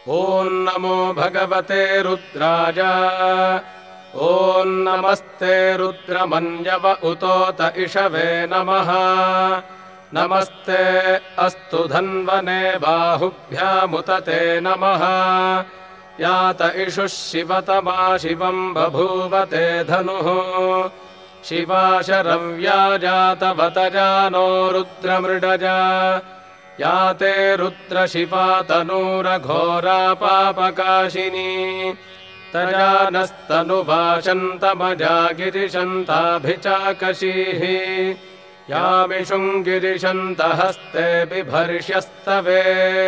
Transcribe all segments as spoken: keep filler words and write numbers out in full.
ॐ नमो भगवते रुद्राय। ॐ नमस्ते रुद्रमन्यव उतोत इषवे नमः। नमस्ते अस्तु धन्वने बाहुभ्यामुत ते नमः। यात इषुः शिवतमा शिवम् बभूवते धनुः। शिवा शरव्या जातवतजानो रुद्रमृडजा। याते रुद्रशिवा तनूरघोरा पापकाशिनी। तजानस्तनुभाषन्तमजा गिरिशन्ताभिचाकशीः। यामिषुम् गिरिशन्तहस्ते बिभर्ष्यस्तवे।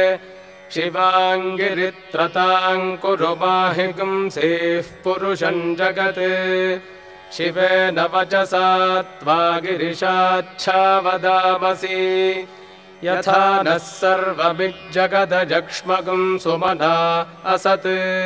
शिवाङ्गिरित्रताम् कुरु माहि गुंसीः पुरुषम् जगत्। शिवेन वचसा त्वा गिरिशाच्छा वदामसि। यथा नः सर्वमिज्जगदजक्ष्मगुम् सुमना असत्।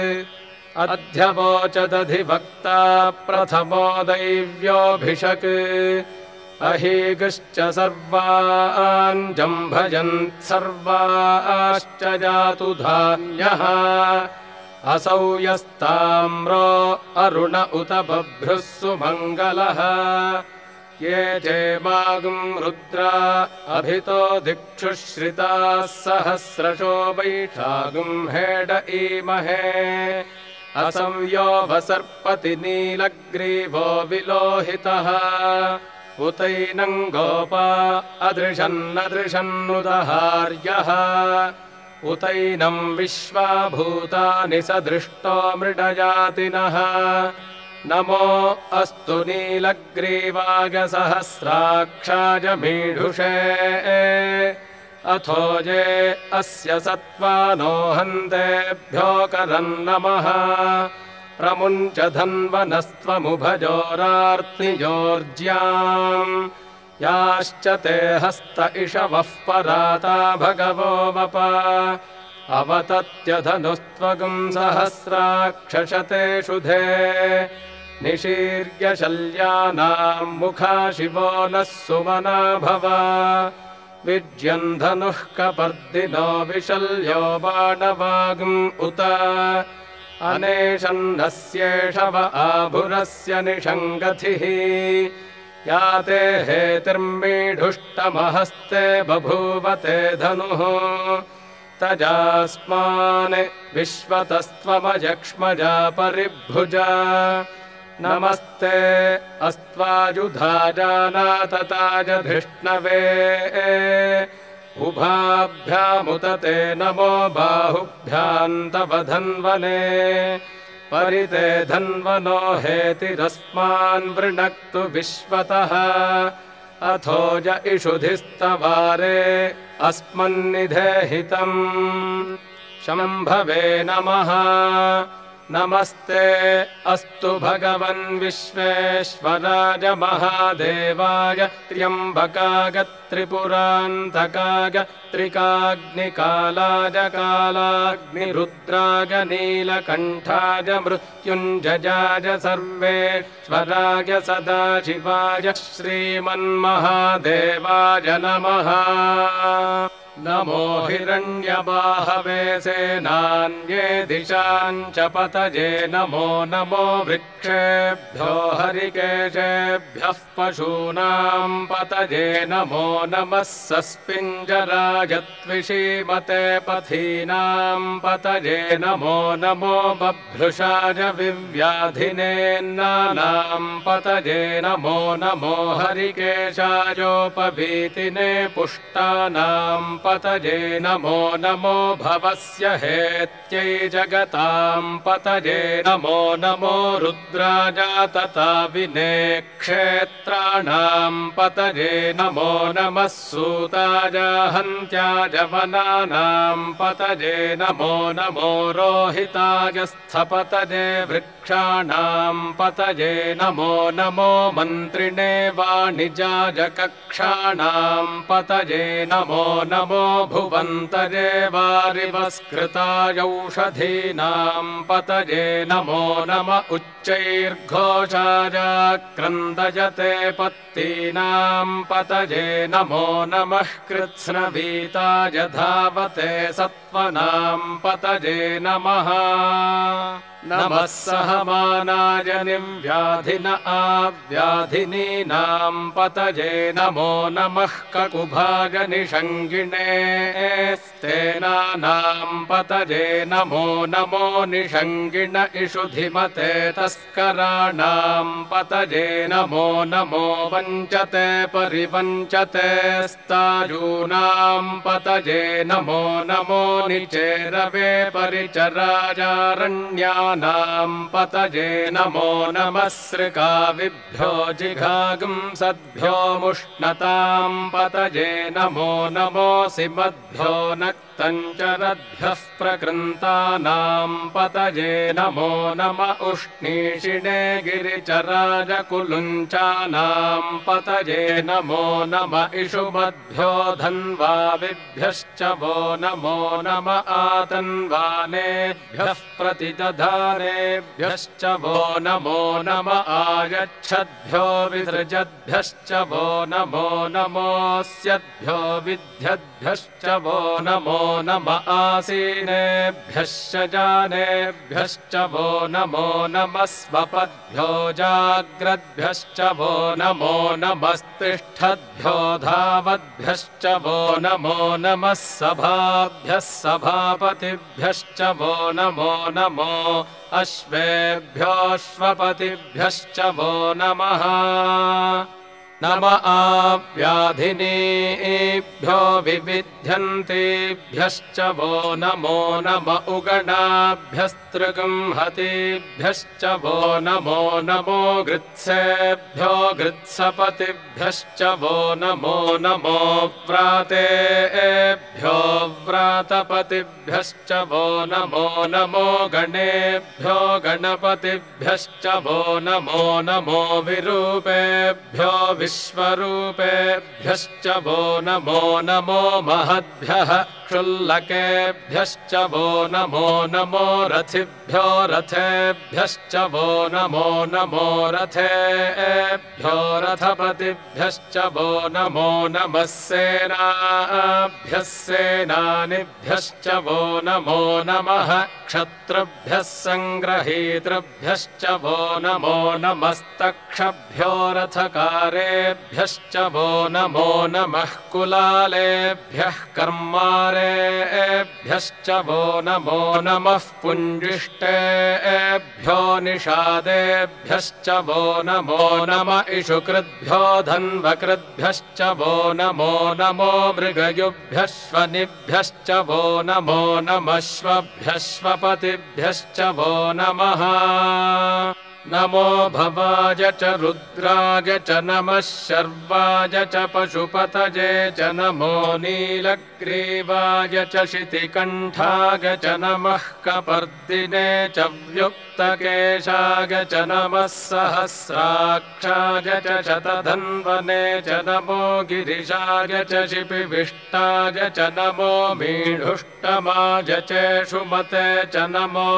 अध्यवोचदधिवक्ता प्रथमो दैव्योऽभिषक्। अहीगश्च सर्वान् जम्भजन् सर्वाश्च जातु धान्यः। असौ यस्ताम्रो अरुण उत बभ्रुः सुमङ्गलः। ये चेमागुम् रुद्रा अभितो दिक्षुश्रिताः सहस्रशो वैठागुम् हेड ईमहे। असंयो वसर्पति नीलग्रीवो विलोहितः। उतैनम् गोपा अदृशन्नदृशन्नुदहार्यः। उतैनम् विश्वाभूतानि सदृष्टो मृडजातिनः। नमो अस्तु नीलग्रीवाय सहस्राक्षाय मीढुषे। अथोजे अस्य सत्त्वानो हन्तेभ्यो करम् नमः। प्रमुञ्च धन्वनस्त्वमुभजोरार्तिजोर्ज्याम्। याश्च ते हस्त इषवः पराता भगवो वप। अवतत्यधनुस्त्वगुम् सहस्राक्षशते शुधे। निशीर्य शल्यानाम् मुखा शिवो नः सुमना भव। विज्यन् धनुः कपर्दिनो विशल्यो बाणवागुम् उत। अनेशन्नस्येषव आभुरस्य निषङ्गथिः। याते हेतिर्मीढुष्टमहस्ते बभूवते धनुः। तजास्मान् विश्वतस्त्वमजक्ष्मजा परिभुजा। नमस्ते अस्त्वायुधा जानातताजधिष्णवे। उभाभ्यामुत ते नमो बाहुभ्याम् तव धन्वने। परिते धन्वनो हेतिरस्मान् वृणक्तु विश्वतः। अथोज इषुधिस्तवारे अस्मन्निधेहितम्। शम्भवे नमः। नमस्ते अस्तु भगवन् विश्वेश्वराय महादेवाय। त्र्यम्बकाय त्रिपुरान्तकाय त्रिकाग्निकालाय कालाग्निरुद्राय नीलकण्ठाय मृत्युञ्जयाय सर्वेश्वराय सदाशिवाय श्रीमन्महादेवाय नमः। नमो हिरण्यबाहवे सेनान्ये दिशाम् च पतये। नमो नमो वृक्षेभ्यो हरिकेशेभ्यः पशूनाम् पतये। नमो नमः सस्पिञ्जराय त्विषीमते पथीनाम् पतये। नमो नमो बभ्रुषाय विव्याधिनेन्नानाम् पतये। नमो नमो हरिकेशायोपवीतिने पुष्टानाम् पतये। नमो नमो भवस्य हेत्यै जगताम् पतये। नमो नमो रुद्राजातता विने क्षेत्राणाम् पतये। नमो नमः सूताजाहन्त्याज वनानाम् पतये। नमो नमो रोहिताय स्थपतये वृक्षाणाम् पतये। नमो नमो मन्त्रिणे वाणिजाय कक्षाणाम् पतये। नमो नमो नमो भुवन्तये वारिवस्कृतायौषधीनां पतये नमो नम उच्चैर्घोषाय क्रन्दयते पत्तीनां पतये नमो नमः कृत्स्नवीताय धावते सत्त्वनां पतये नमः नमः सहमानाय निव्याधिन आव्याधिनीनां पतये नमो नमः ककुभाय निषङ्गिणे स्तेनानां पतये नमो नमो निषङ्गिण इषुधिमते तस्कराणां पतये नमो नमो वञ्चते परिवञ्चते स्तायूनां पतये नमो नमो निचेरवे परिचरायारण्यानां पतये नमो नमः सृकाविभ्यो जिघागुंसद्भ्यो मुष्णतां पतये नमो नमोऽसि मद्भ्यो नक्तञ्चरद्भ्यः प्रकृन्तानां पतये नमो नम उष्णीषिणे गिरिचराय कुलुञ्चानां पतये नमो नम इषुमद्भ्यो धन्वाविभ्यश्च वो नमो नम आतन्वानेभ्यः प्रतिदधानेभ्यश्च वो नमो नम आयच्छद्भ्यो विसृजद्भ्यश्च वो नमो नमोऽस्यद्भ्यो विद्यद्भ्यश्च वो नमो नम आसीनेभ्यश्च जानेभ्यश्च वो नमो नमः स्वपद्भ्यो जाग्रद्भ्यश्च वो नमो नमस्तिष्ठद्भ्यो धावद्भ्यश्च वो नमो नमः सभाभ्यः सभापतिभ्यश्च वो नमो नमो अश्वेभ्योऽश्वपतिभ्यश्च वो नमः नम आव्याधिनीभ्यो विविध्यन्तेभ्यश्च वो नमो नम उगणाभ्यस्त्रिगंहतेभ्यश्च वो नमो नमो गृत्सेभ्यो गृत्सपतिभ्यश्च वो नमो नमो व्रातेभ्यो व्रातपतिभ्यश्च वो नमो नमो गणेभ्यो गणपतिभ्यश्च वो नमो नमो विरूपेभ्यो विश्वरूपेभ्यश्च वो नमो नमो महद्भ्यः क्षुल्लकेभ्यश्च वो नमो नमो रथिभ्यो रथेभ्यश्च वो नमो नमो रथेभ्यो रथपतिभ्यश्च वो नमो नमः सेनाभ्यः सेनानिभ्यश्च वो नमो नमः क्षत्रुभ्यः सङ्ग्रहीतृभ्यश्च वो नमो नमस्तक्षभ्यो रथकारेभ्यश्च वो नमो नमः कुलालेभ्यः कर्मारेभ्यश्च वो नमो नमः पुञ्जिष्टेभ्यो निषादेभ्यश्च वो नमो नम इषुकृद्भ्यो धन्वकृद्भ्यश्च वो नमो नमो मृगयुभ्यश्वनिभ्यश्च वो नमो नमश्वभ्यश्वपतिभ्यश्च वो नमः नमो भवाय च रुद्राय च नमः शर्वाय च पशुपतये च नमो नीलग्रीवाय च शितिकण्ठाय च नमः कपर्दिने च व्युक्तकेशाय च नमः सहस्राक्षाय च शतधन्वने च नमो गिरिशाय च शिपिविष्टाय च नमो मीढुष्टमाय चेषुमते च नमो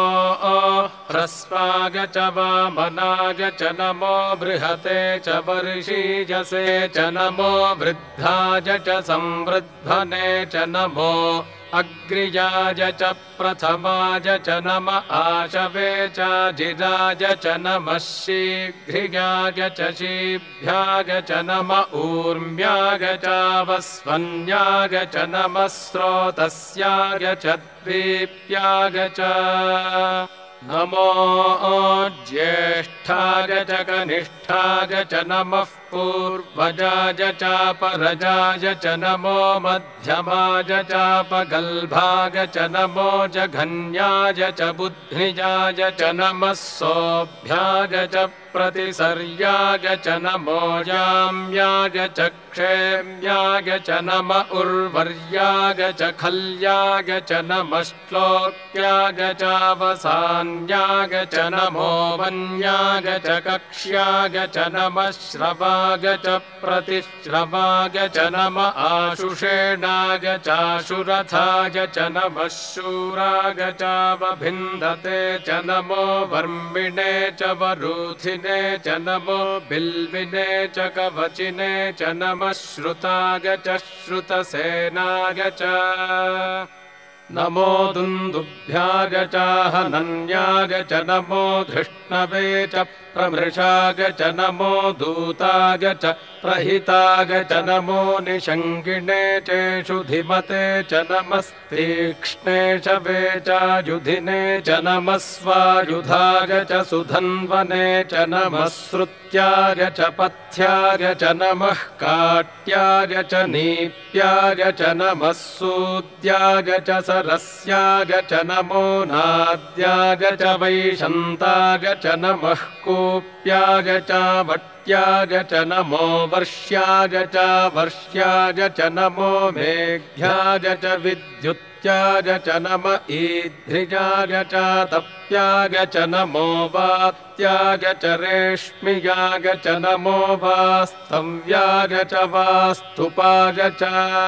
ह्रस्वाय च वामनाय च नमो बृहते च वर्षीयसे च नमो वृद्धाय च संवृद्धने च नमो अग्र्याय च प्रथमाय च नम आशवे च जिराय च नमः शीघ्रियाय च शीभ्याय च नम ऊर्म्याय च वस्वन्याय च नमः स्रोतस्याय च द्वीप्याय च नमो ज्येष्ठाय च कनिष्ठाय च नमः पूर्वजाय च परजाय च नमो मध्यमाय च पगल्भाय च नमो जघन्याय च बुद्धिजाय च नमः सोऽभ्याय च प्रतिसर्याय च नमो याम्याय च क्षेम्याय च नम उर्वर्याय च खल्याय च नमः श्लोक्याय चावसान्याय वन्याग च नमो वन्याग च कक्ष्याग च नमः श्रवाग च प्रतिश्रवाग च नम आशुषेणाग चाशुरथाग च नमः शूराग चावभिन्दते च नमो वर्मिणे च वरूथिने च नमो बिल्विने च कवचिने च नमः श्रुताग च श्रुतसेनाग च नमो दुन्दुभ्याग चाहनन्याग च नमो धृष्णवे च प्रमृषाग च नमो दूताग च प्रहिताग च नमो निषङ्गिणे चेषुधिमते च नमस्तीक्ष्णे शवे चायुधिने च नमः स्वायुधाग च सुधन्वने च नमः श्रुत्याग च पथ्याग च नमः काट्याग च नीप्याग च नमः सूद्याग च सरस्याग च नमो नाद्याग च वैशन्ताग च नमः कूप्याग च वट्याग च नमो वर्ष्याग च वर्ष्याग च नमो मेघ्याग च विद्युत्याग च नम ईद्रिजाग च तप्याग च नमो वात्याग च रेश्मियाग च नमो वास्तव्याग च वास्तुपाग च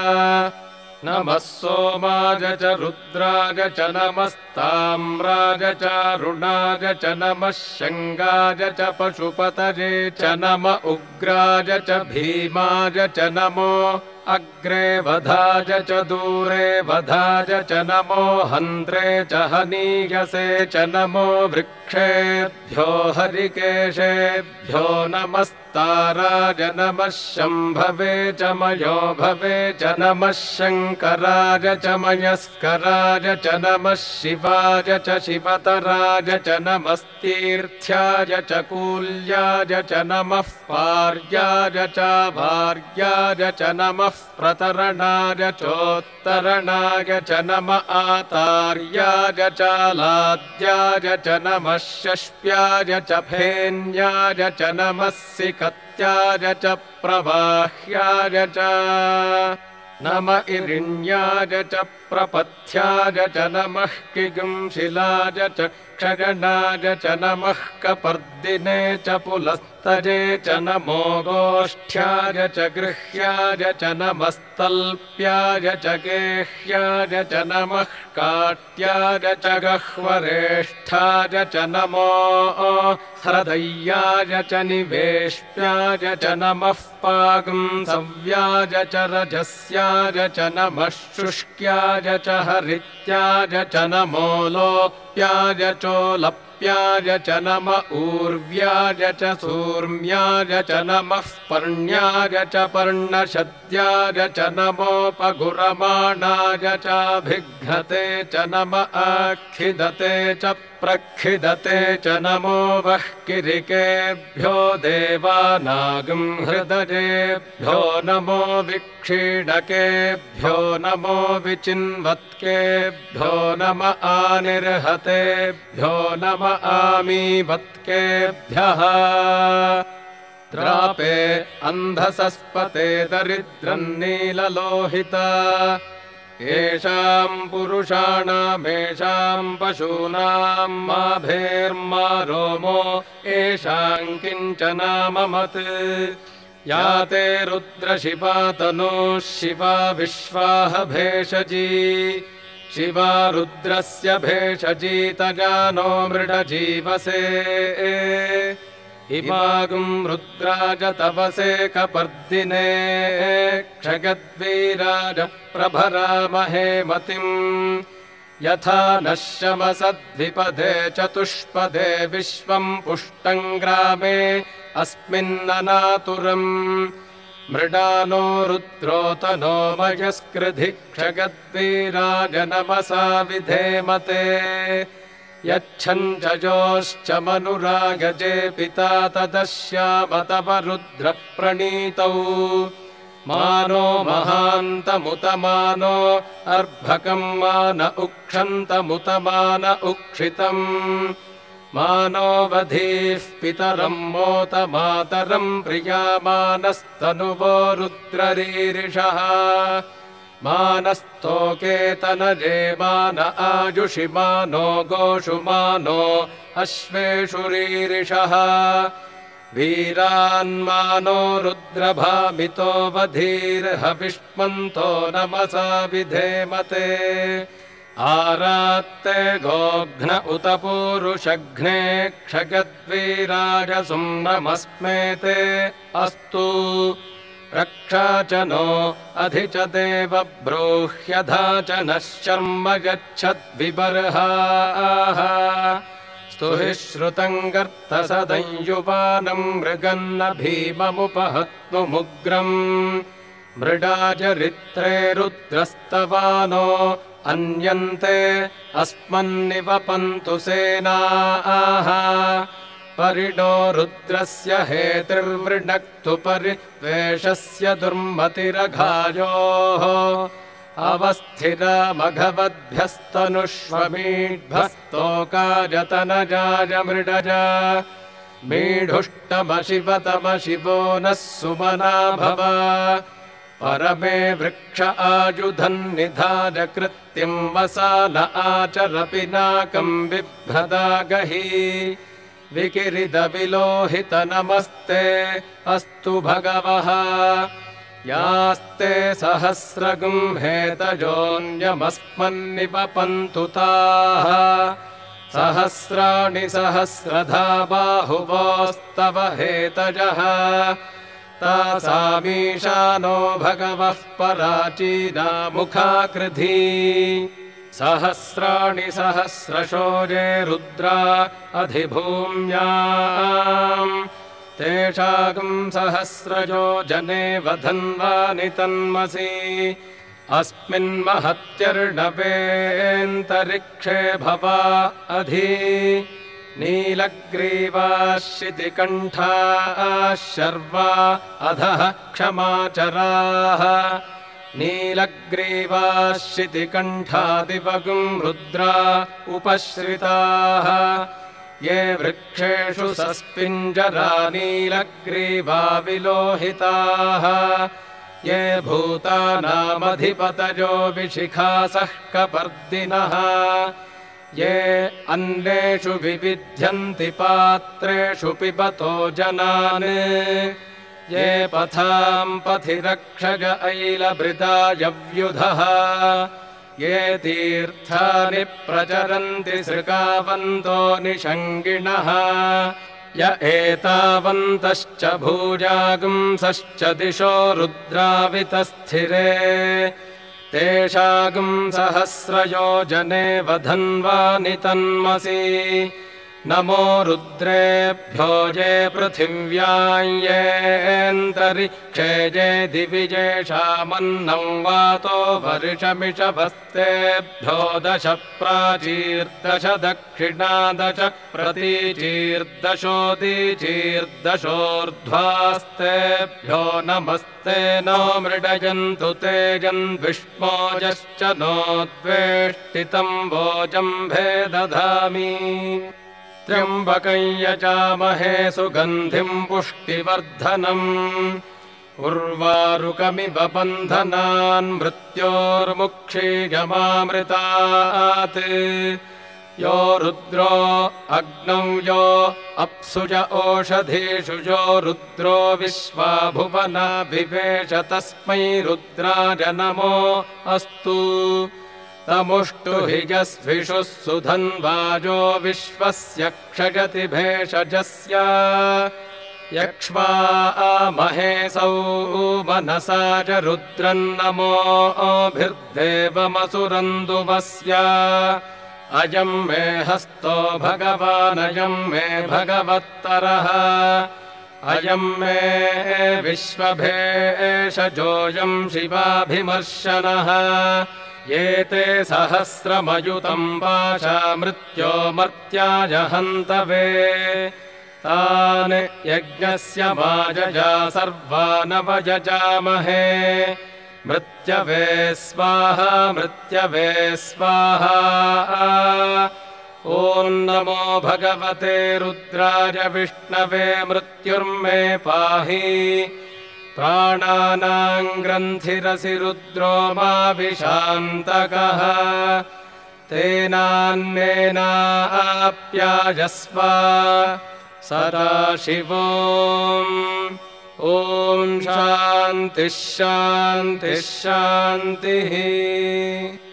नमः सोमाग च रुद्राग च नमस्ताम्राग च रुणाग च नमः शङ्गाग च पशुपतये च नम उग्राग च भीमाग च नमो अग्रे वधाज च दूरे वधाज च नमो हन्त्रे च हनीयसे च नमो वृक्षेभ्यो हरिकेशेभ्यो नमस्ताराज नमः शम्भवे च मयो भवे च नमः शङ्कराज च मयस्कराज च नमः शिवाज च शिवतराज च नमस्तीर्थ्याज च कूल्याज च नमः पार्याज च भार्याज च नमः प्रतरणाय चोत्तरणाय च नम आतार्याय च लाद्याय च नमः शष्प्याय च फेन्याय च नमः सिकत्याय च प्रवाह्याय च नम इरिण्याय च प्रपथ्याय च नमः किगुंशिलाय च क्षगणाय च नमः कपर्दिने च पुलस्तजे च नमो गोष्ठ्याय च गृह्याय च नमस्तल्प्याय च गेह्याय च नमः काट्याय च गह्वरेष्ठाय च नमो हृदय्याय च निवेश्याय च नमः पागुंसव्याय च रजस्याय च नमः शुष्क्याय च हरित्याय च नमो लोप्याय चोलप्याय च नम ऊर्व्याय च सूर्म्याय च नमः पर्ण्याय च पर्णशद्याय च नमोपगुरमाणाय चाभिघ्नते च नम आखिदते च प्रखिदते च नमो वह्किरिकेभ्यो देवानागं हृदयेभ्यो नमो विक्षीणकेभ्यो नमो विचिन्वत्केभ्यो नम आनिर्हतेभ्यो नम आमीवत्केभ्यः द्रापे अन्धसस्पते दरिद्रन्नीललोहिता येषाम् पुरुषाणामेषाम् पशूनाम् माभेर्मा रोमो येषाम् किञ्चनाममत् या ते रुद्रशिवा तनूः शिवा विश्वाह भेषजी शिवा रुद्रस्य भेषजीतगानो मृडजीवसे इमागुम् रुद्राज तपसे कपर्दिने क्षगद्वीराज प्रभरामहे मतिम् यथा नः शमसद्विपदे चतुष्पदे विश्वम् पुष्टम् ग्रामे अस्मिन्ननातुरम् मृडानो रुद्रोतनो मयस्कृधि क्षगद्वीराज नमसा विधेमते यच्छञ्जयोश्च मनुरागजे पिता तदश्याम तव रुद्रप्रणीतौ मानो महान्तमुतमानो अर्भकम् मान उक्षन्तमुतमान उक्षितम् मानो वधीः पितरम् मोत मातरम् प्रियामानस्तनुवो रुद्ररीरिषः मानस्तोकेतनजे मान आजुषि मानो गोषु मानो अश्वेषु रीरिषः वीरान्मानो रुद्रभामितो वधीर्हविष्मन्तो नमसा विधेमते आरात्ते गोघ्न उत पूरुषघ्ने क्षगद्वीराजसुं नमस्मेते अस्तु रक्षा च नो अधि च देव ब्रूह्यधा च नः शर्म गच्छद्विबर्हाः स्तुहि श्रुतं गर्तसदंयुवानं मृगन्न भीममुपहत्नुमुग्रम् मृडाचरित्रे रुद्रस्तवानो अन्यन्ते अस्मन्निवपन्तु सेनाः परिणो रुद्रस्य हेतिर्वृणक्तु परिद्वेषस्य दुर्मतिरघायोः अवस्थिरामघवद्भ्यस्तनुष्वमीढ्भस्तोकाजतनजाय मृडज मीढुष्टमशिवतमशिवो नः सुमना भव परमे वृक्ष आजुधन्निधाय कृत्यं वसान आचर पिनाकं बिभ्रदागहि विकिरिदविलोहित नमस्ते अस्तु भगवः यास्ते सहस्रगुंहेतजोऽन्यमस्मन्निपपन्तु ताः सहस्राणि सहस्रधा बाहुवोस्तव हेतजः तासामीशानो भगवः पराचीना मुखाकृधी सहस्राणि सहस्रशोजे रुद्रा अधिभूम्याम् तेषागं सहस्रजो जने वधन्वानि तन्मसि अस्मिन्महत्यर्णवेऽन्तरिक्षे भवा अधि नीलग्रीवाः शितिकण्ठाः शर्वा अधः क्षमाचराः नीलग्रीवाः शितिकण्ठादिवगुं रुद्रा उपश्रिताः ये वृक्षेषु सस्पिञ्जरा नीलग्रीवा विलोहिताः ये भूतानामधिपतयो विशिखासः कपर्दिनः ये अन्नेषु विविध्यन्ति पात्रेषु पिबतो जनान् ये पथां पथि रक्षज ऐलभृतायव्युधः ये तीर्थानि प्रचरन्ति सृगावन्तो निषङ्गिणः य एतावन्तश्च भूजागुंसश्च दिशो रुद्रावितस्थिरे तेषागुं सहस्रयोजने वधन्वानि तन्मसि नमो रुद्रेभ्यो ये पृथिव्यां येऽन्तरिक्षे ये दिविजेषामन्नं वातो वर्षमिषभस्तेभ्यो दश प्राचीर्दश दक्षिणा दश प्रतीचीर्दशोदीचीर्दशोर्ध्वास्तेभ्यो नमस्ते नो मृडयन्तु तेजन्विष्मोजश्च नो द्वेष्टितं वोजम्भे दधामि त्र्यम्बकं यजामहे सुगन्धिं पुष्टिवर्धनम् उर्वारुकमिव बन्धनान् मृत्योर्मुक्षीयमामृतात् यो रुद्रो अग्नौ यो अप्सुज ओषधीषु यो रुद्रो विश्वा भुवनाभिवेश तस्मै रुद्राय नमो अस्तु तमुष्टु हि यस्विषुः सुधन्वाजो विश्वस्य क्षयति भेषजस्य यक्ष्वामहेसौ मनसा च रुद्रन्नमोभिर्देवमसुरन्दुवस्य अयं मे हस्तो भगवानयं मे भगवत्तरः अयं मे विश्वभेषजोऽयं शिवाभिमर्शनः ये ते सहस्रमयुतं वाचा मृत्यो मर्त्याय हन्तवे तान् यज्ञस्य माजजा सर्वानवयजामहे मृत्यवे स्वाहा मृत्यवे स्वाहा ॐ नमो भगवते रुद्राय विष्णवे मृत्युर्मे पाहि प्राणानाम् ग्रन्थिरसि रुद्रो माभिशान्तकः तेनान्नेनाप्यायस्व सदा शिवो ॐ शान्तिः शान्तिः शान्तिः।